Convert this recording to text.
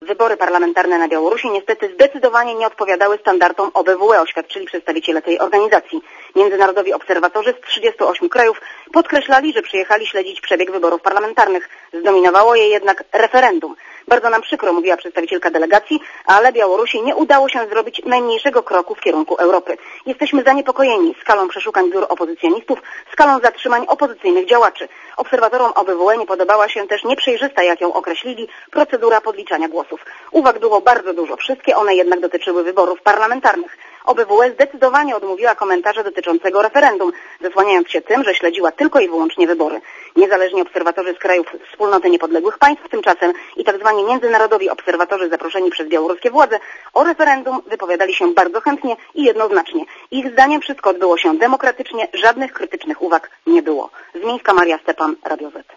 Wybory parlamentarne na Białorusi niestety zdecydowanie nie odpowiadały standardom OBWE, oświadczyli przedstawiciele tej organizacji. Międzynarodowi obserwatorzy z 38 krajów podkreślali, że przyjechali śledzić przebieg wyborów parlamentarnych. Zdominowało je jednak referendum. Bardzo nam przykro, mówiła przedstawicielka delegacji, ale Białorusi nie udało się zrobić najmniejszego kroku w kierunku Europy. Jesteśmy zaniepokojeni skalą przeszukań biur opozycjonistów, skalą zatrzymań opozycyjnych działaczy. Obserwatorom OBWE nie podobała się też nieprzejrzysta, jak ją określili, procedura podliczania głosów. Uwag było bardzo dużo, wszystkie one jednak dotyczyły wyborów parlamentarnych. OBWE zdecydowanie odmówiła komentarza dotyczącego referendum, zasłaniając się tym, że śledziła tylko i wyłącznie wybory. Niezależni obserwatorzy z krajów Wspólnoty Niepodległych Państw tymczasem i tzw. międzynarodowi obserwatorzy zaproszeni przez białoruskie władze o referendum wypowiadali się bardzo chętnie i jednoznacznie. Ich zdaniem wszystko odbyło się demokratycznie, żadnych krytycznych uwag nie było. Z Mińska Maria Stepan, Radio Z.